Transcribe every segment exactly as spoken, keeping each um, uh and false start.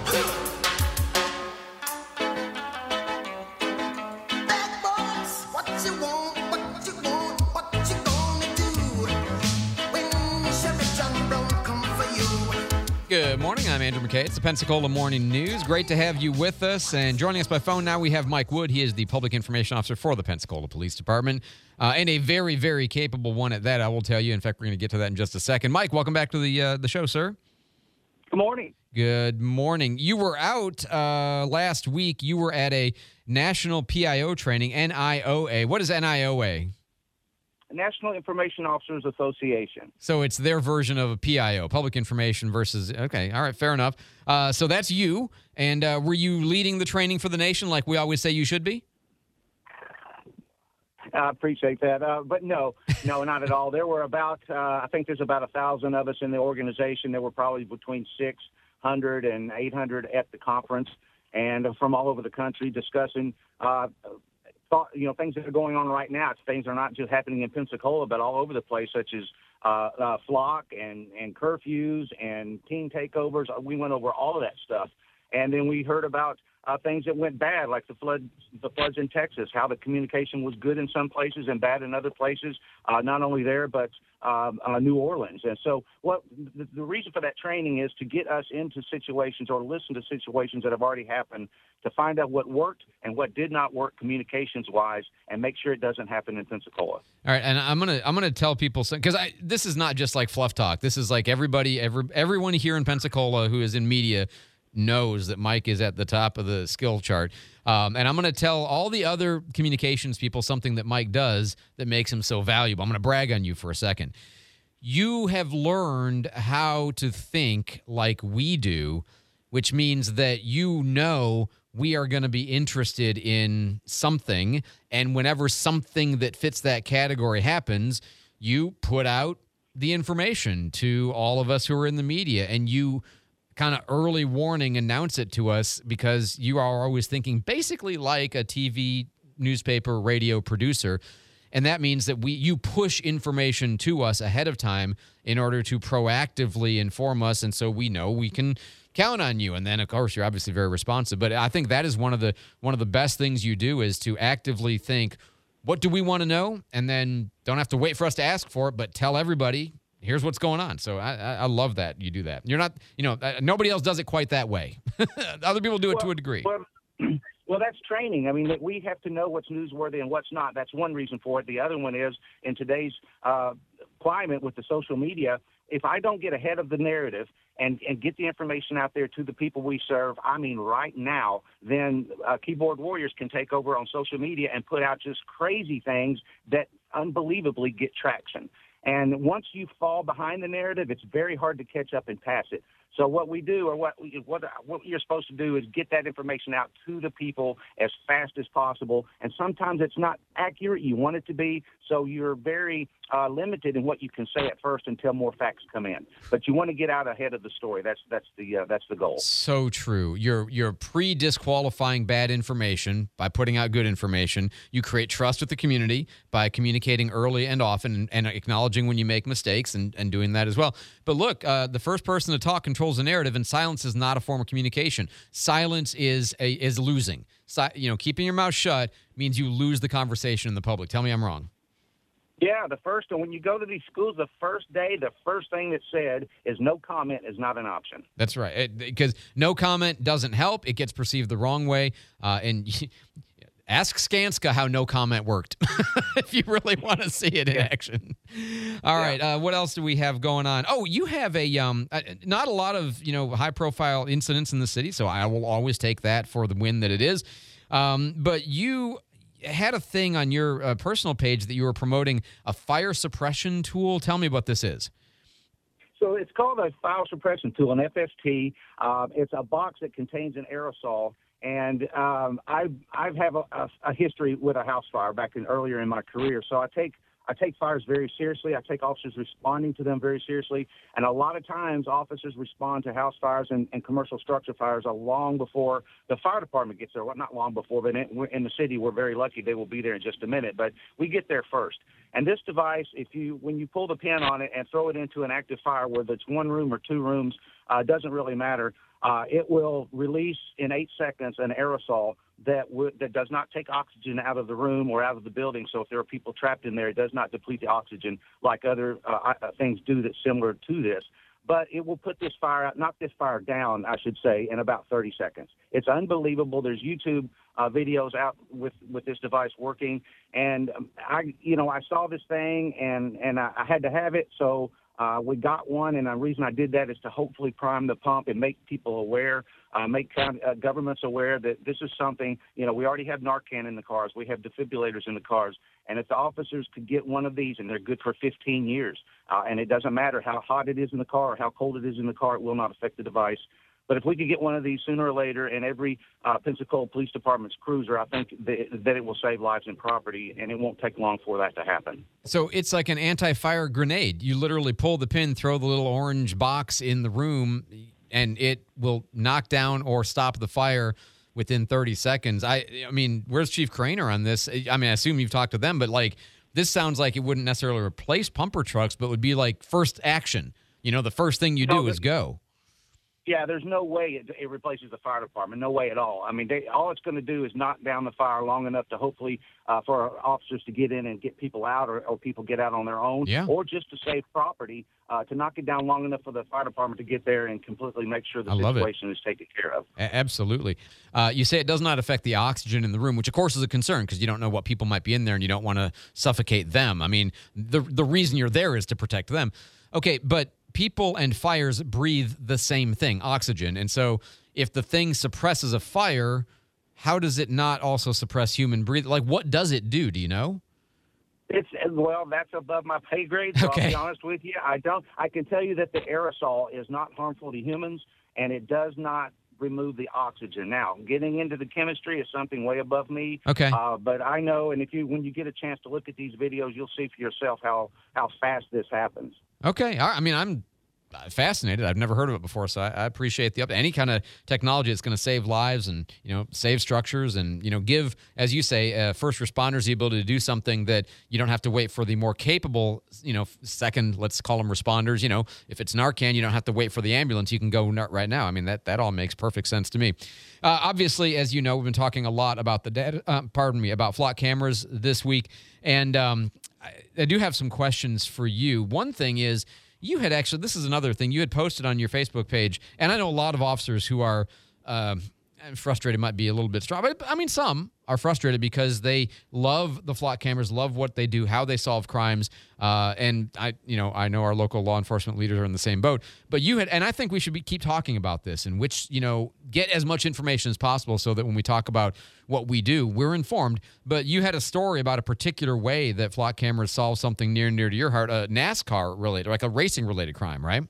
Good morning. I'm Andrew McKay. It's the Pensacola Morning News. Great to have you with us. And joining us by phone now, we have Mike Wood. He is the Public Information Officer for the Pensacola Police Department, uh, and a very, very capable one at that, I will tell you. In fact, we're going to get to that in just a second. Mike, welcome back to the uh, the show, sir. Good morning. Good morning. You were out uh, last week. You were at a national P I O training, N I O A. What is N I O A? National Information Officers Association. So it's their version of a P I O, public information versus, okay, all right, fair enough. Uh, so that's you. And uh, were you leading the training for the nation like we always say you should be? I appreciate that. Uh, but no, no, not at all. There were about, uh, I think there's about a thousand of us in the organization. There were probably between six hundred and eight hundred at the conference, and from all over the country discussing uh Thought, you know, things that are going on right now. Things are not just happening in Pensacola, but all over the place, such as uh, uh, flock and, and curfews and team takeovers. We went over all of that stuff. And then we heard about uh, things that went bad, like the floods, the floods in Texas, how the communication was good in some places and bad in other places, uh, not only there, but um, uh, New Orleans. And so what the, the reason for that training is to get us into situations or listen to situations that have already happened, to find out what worked and what did not work communications-wise, and make sure it doesn't happen in Pensacola. All right, and I'm gonna I'm gonna tell people, because this is not just like fluff talk. This is like everybody, every, everyone here in Pensacola who is in media knows that Mike is at the top of the skill chart. Um, and I'm going to tell all the other communications people something that Mike does that makes him so valuable. I'm going to brag on you for a second. You have learned how to think like we do, which means that you know we are going to be interested in something, and whenever something that fits that category happens, you put out the information to all of us who are in the media, and you kind of early warning announce it to us, because you are always thinking basically like a T V, newspaper, radio producer. And that means that we you push information to us ahead of time in order to proactively inform us, and so we know we can count on you. And then, of course, you're obviously very responsive. But I think that is one of the one of the best things you do, is to actively think, what do we want to know? And then don't have to wait for us to ask for it, but tell everybody, here's what's going on. So I, I love that you do that. You're not, you know, nobody else does it quite that way. Other people do it well, to a degree. Well, well, that's training. I mean, that we have to know what's newsworthy and what's not. That's one reason for it. The other one is, in today's uh, climate with the social media, if I don't get ahead of the narrative and, and get the information out there to the people we serve, I mean right now, then uh, keyboard warriors can take over on social media and put out just crazy things that unbelievably get traction. And once you fall behind the narrative, it's very hard to catch up and pass it. So what we do, or what we, what what you're supposed to do, is get that information out to the people as fast as possible. And sometimes it's not accurate. You want it to be, so you're very uh, limited in what you can say at first until more facts come in. But you want to get out ahead of the story. That's that's the uh, that's the goal. So true. You're you're pre-disqualifying bad information by putting out good information. You create trust with the community by communicating early and often, and, and acknowledging when you make mistakes, and, and doing that as well. But look, uh, the first person to talk controls the narrative, and silence is not a form of communication. Silence is a, is losing. Si- you know, keeping your mouth shut means you lose the conversation in the public. Tell me I'm wrong. Yeah, the first, and when you go to these schools, the first day, the first thing that's said is no comment is not an option. That's right, because no comment doesn't help. It gets perceived the wrong way. Uh, and ask Skanska how no comment worked if you really want to see it in action. All yeah. right, uh, what else do we have going on? Oh, you have a um, uh, not a lot of you know high-profile incidents in the city, so I will always take that for the win that it is. Um, but you had a thing on your uh, personal page that you were promoting a fire suppression tool. Tell me what this is. So it's called a fire suppression tool, an F S T. Uh, it's a box that contains an aerosol. And um, I I have a, a, a history with a house fire back in earlier in my career. So I take I take fires very seriously. I take officers responding to them very seriously. And a lot of times officers respond to house fires and, and commercial structure fires long before the fire department gets there. Well, not long before, but in, in the city, we're very lucky they will be there in just a minute. But we get there first. And this device, if you when you pull the pin on it and throw it into an active fire, whether it's one room or two rooms, uh, doesn't really matter. Uh, it will release in eight seconds an aerosol that w- that does not take oxygen out of the room or out of the building. So if there are people trapped in there, it does not deplete the oxygen like other uh, things do that's similar to this. But it will put this fire out, knock this fire down, I should say, in about thirty seconds. It's unbelievable. There's YouTube uh, videos out with, with this device working. And um, I, you know, I saw this thing and, and I, I had to have it. So Uh, we got one, and the reason I did that is to hopefully prime the pump and make people aware, uh, make county, uh, governments aware that this is something, you know, we already have Narcan in the cars. We have defibrillators in the cars. And if the officers could get one of these, and they're good for fifteen years, uh, and it doesn't matter how hot it is in the car or how cold it is in the car, it will not affect the device. But if we could get one of these sooner or later in every uh, Pensacola Police Department's cruiser, I think that, that it will save lives and property, and it won't take long for that to happen. So it's like an anti-fire grenade. You literally pull the pin, throw the little orange box in the room, and it will knock down or stop the fire within thirty seconds. I, I mean, where's Chief Craner on this? I mean, I assume you've talked to them, but like this sounds like it wouldn't necessarily replace pumper trucks, but would be like first action. You know, the first thing you do no, is go. Yeah, there's no way it, it replaces the fire department. No way at all. I mean, they, all it's going to do is knock down the fire long enough to hopefully uh, for our officers to get in and get people out, or, or people get out on their own, yeah. or just to save property, uh, to knock it down long enough for the fire department to get there and completely make sure the I situation is taken care of. A- absolutely. Uh, you say it does not affect the oxygen in the room, which of course is a concern because you don't know what people might be in there and you don't want to suffocate them. I mean, the the reason you're there is to protect them. Okay, but people and fires breathe the same thing, oxygen. And so if the thing suppresses a fire, how does it not also suppress human breathing? Like, what does it do? Do you know? It's well, that's above my pay grade, so okay. I'll be honest with you. I don't. I can tell you that the aerosol is not harmful to humans, and it does not remove the oxygen. Now, getting into the chemistry is something way above me. Okay. Uh, but I know, and if you, when you get a chance to look at these videos, you'll see for yourself how how fast this happens. Okay. I mean, I'm fascinated. I've never heard of it before, so I, I appreciate the update. Any kind of technology that's going to save lives and, you know, save structures and, you know, give, as you say, uh, first responders the ability to do something that you don't have to wait for the more capable, you know, second, let's call them responders. You know, if it's Narcan, you don't have to wait for the ambulance. You can go right now. I mean, that, that all makes perfect sense to me. Uh, obviously, as you know, we've been talking a lot about the data, uh, pardon me, about flock cameras this week. And um, I, I do have some questions for you. One thing is, you had actually, this is another thing, you had posted on your Facebook page, and I know a lot of officers who are um, frustrated might be a little bit strong, but I mean, some are frustrated because they love the flock cameras, love what they do, how they solve crimes, uh, and I, you know, I know our local law enforcement leaders are in the same boat. But you had, and I think we should be, keep talking about this, and which, you know, get as much information as possible so that when we talk about what we do, we're informed. But you had a story about a particular way that flock cameras solve something near and near to your heart, a NASCAR related, like a racing related crime, right?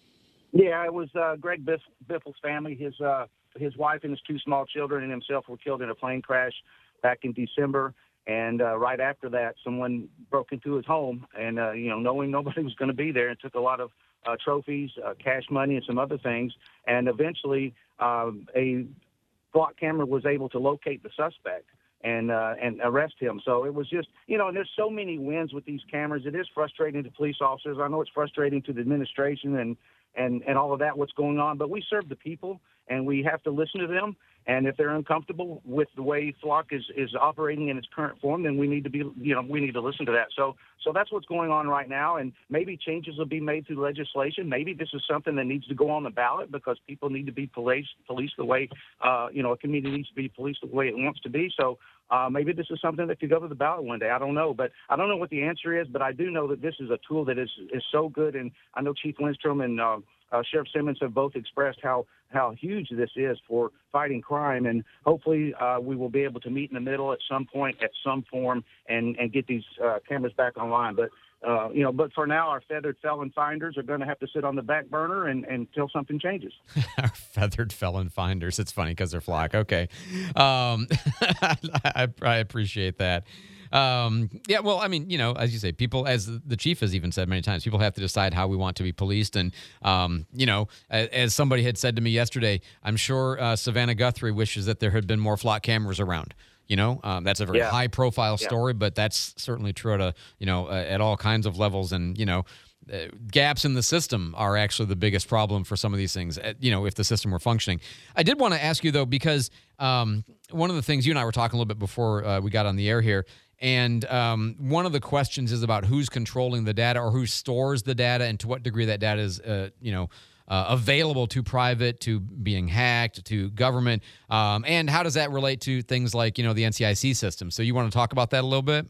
Yeah, it was uh, Greg Biff- Biffle's family. His uh, his wife and his two small children and himself were killed in a plane crash back in December. And uh, right after that, someone broke into his home and, uh, you know, knowing nobody was going to be there, and took a lot of uh, trophies, uh, cash money, and some other things. And eventually um, a flock camera was able to locate the suspect and uh, and arrest him. So it was just, you know, and there's so many wins with these cameras. It is frustrating to police officers. I know it's frustrating to the administration and, and, and all of that, what's going on. But we serve the people, and we have to listen to them. And if they're uncomfortable with the way Flock is, is operating in its current form, then we need to be, you know, we need to listen to that. So, so that's what's going on right now. And maybe changes will be made through legislation. Maybe this is something that needs to go on the ballot because people need to be policed, policed the way, uh, you know, a community needs to be policed the way it wants to be. So uh, maybe this is something that could go to the ballot one day. I don't know, but I don't know what the answer is. But I do know that this is a tool that is is so good. And I know Chief Lindstrom and uh, Uh, Sheriff Simmons have both expressed how, how huge this is for fighting crime, and hopefully uh, we will be able to meet in the middle at some point, at some form, and, and get these uh, cameras back online. But uh, you know, but for now, our feathered felon finders are going to have to sit on the back burner and, and until something changes. Our feathered felon finders. It's funny because they're flock. Okay, um, I, I appreciate that. Um, yeah, well, I mean, you know, as you say, people, as the chief has even said many times, people have to decide how we want to be policed. And, um, you know, as, as somebody had said to me yesterday, I'm sure uh, Savannah Guthrie wishes that there had been more flock cameras around. You know, um, that's a very Yeah. high profile Yeah. story, but that's certainly true at a, you know, uh, at all kinds of levels. And, you know, uh, gaps in the system are actually the biggest problem for some of these things, uh, you know, if the system were functioning. I did want to ask you, though, because um, one of the things you and I were talking a little bit before uh, we got on the air here, and um, one of the questions is about who's controlling the data or who stores the data and to what degree that data is, uh, you know, uh, available to private, to being hacked, to government, um, and how does that relate to things like, you know, the N C I C system? So you want to talk about that a little bit?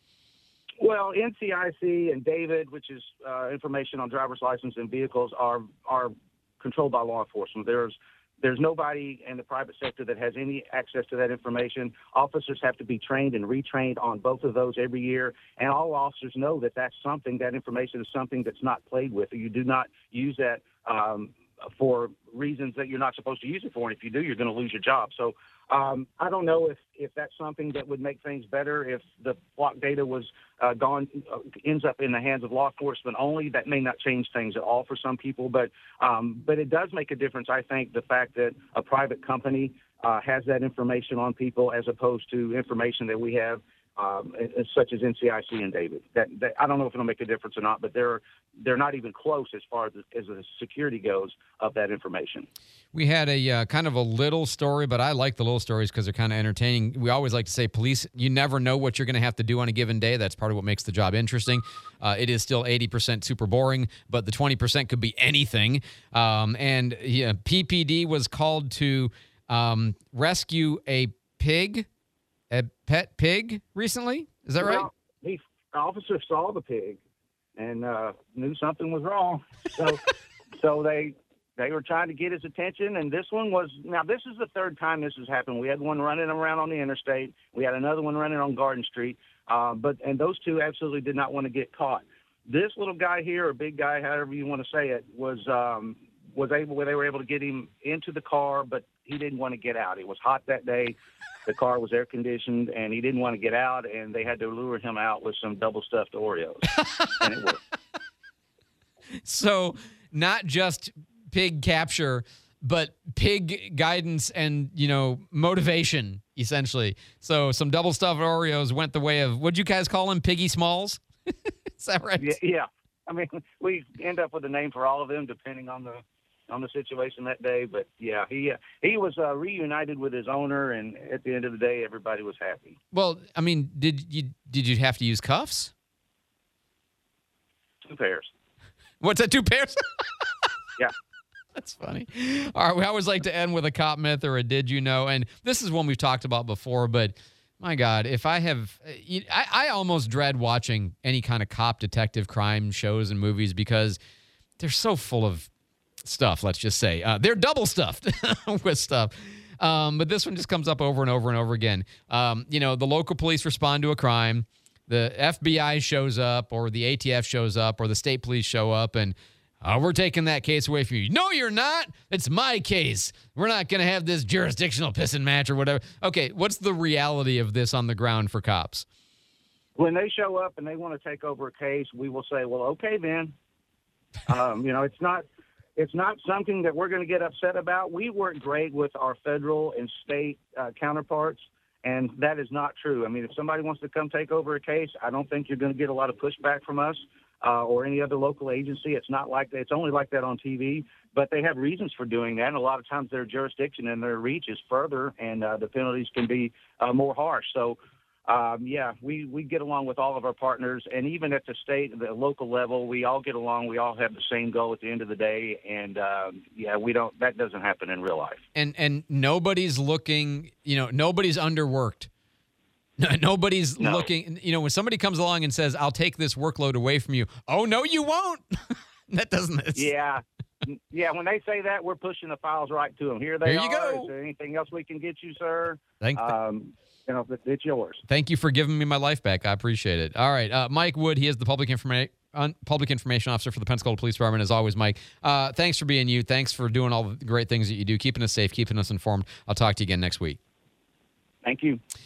Well, N C I C and David, which is uh, information on driver's license and vehicles, are are controlled by law enforcement. There's there's nobody in the private sector that has any access to that information. Officers have to be trained and retrained on both of those every year, and all officers know that that's something, that information is something that's not played with. You do not use that um, for reasons that you're not supposed to use it for, and if you do, you're going to lose your job. So um, I don't know if, if that's something that would make things better. If the flock data was uh, gone, uh, ends up in the hands of law enforcement only, that may not change things at all for some people. But um, but it does make a difference, I think, the fact that a private company uh, has that information on people as opposed to information that we have, um, such as N C I C and David. That, that I don't know if it'll make a difference or not, but they're they're not even close as far as the, as the security goes of that information. We had a uh, kind of a little story, but I like the little stories because they're kind of entertaining. We always like to say, police, you never know what you're going to have to do on a given day. That's part of what makes the job interesting. Uh, it is still eighty percent super boring, but the twenty percent could be anything. Um, and yeah, P P D was called to um, rescue a pig, a pet pig recently. Is that right? Well, the officer saw the pig and uh, knew something was wrong. So, so they they were trying to get his attention. And this one was, now this is the third time this has happened. We had one running around on the interstate. We had another one running on Garden Street. Uh, but and those two absolutely did not want to get caught. This little guy here, or big guy, however you want to say it, was um, was able. They were able to get him into the car, but he didn't want to get out. It was hot that day. The car was air conditioned, and he didn't want to get out. And they had to lure him out with some double stuffed Oreos, and it worked. So, not just pig capture, but pig guidance and, you know, motivation, essentially. So some double stuffed Oreos went the way of, what'd you guys call him, Piggy Smalls? Is that right? Yeah, yeah. I mean, we end up with a name for all of them depending on the on the situation that day. But yeah, he uh, he was uh, reunited with his owner, and at the end of the day, everybody was happy. Well, I mean, did you did you have to use cuffs? Two pairs. What's that? Two pairs? Yeah. That's funny. All right, we always like to end with a cop myth or a did you know, and this is one we've talked about before, but my God, if I have, I, I almost dread watching any kind of cop detective crime shows and movies because they're so full of stuff, let's just say. Uh, they're double stuffed with stuff. Um, but this one just comes up over and over and over again. Um, you know, the local police respond to a crime, the F B I shows up, or the A T F shows up, or the state police show up, and Uh, we're taking that case away from you. No, you're not. It's my case. We're not going to have this jurisdictional pissing match or whatever. Okay, what's the reality of this on the ground for cops? When they show up and they want to take over a case, we will say, well, okay, then. Um, you know, it's not it's not something that we're going to get upset about. We work great with our federal and state uh, counterparts, and that is not true. I mean, if somebody wants to come take over a case, I don't think you're going to get a lot of pushback from us. Uh, or any other local agency. It's not like that. It's only like that on T V, but they have reasons for doing that. And a lot of times their jurisdiction and their reach is further, and uh, the penalties can be uh, more harsh. So, um, yeah, we, we get along with all of our partners. And even at the state, the local level, we all get along. We all have the same goal at the end of the day. And, um, yeah, we don't, that doesn't happen in real life. And, and nobody's looking, you know, nobody's underworked. No, nobody's no. looking, you know, when somebody comes along and says, I'll take this workload away from you. Oh, no, you won't. That doesn't. Yeah. Yeah. When they say that, we're pushing the files right to them. Here they Here you are. go. Is there anything else we can get you, sir? Thank, um, you know, it's yours. Thank you for giving me my life back. I appreciate it. All right. Uh, Mike Wood, he is the public information. Public Information Officer for the Pensacola Police Department. As always, Mike, uh, thanks for being you. Thanks for doing all the great things that you do, keeping us safe, keeping us informed. I'll talk to you again next week. Thank you.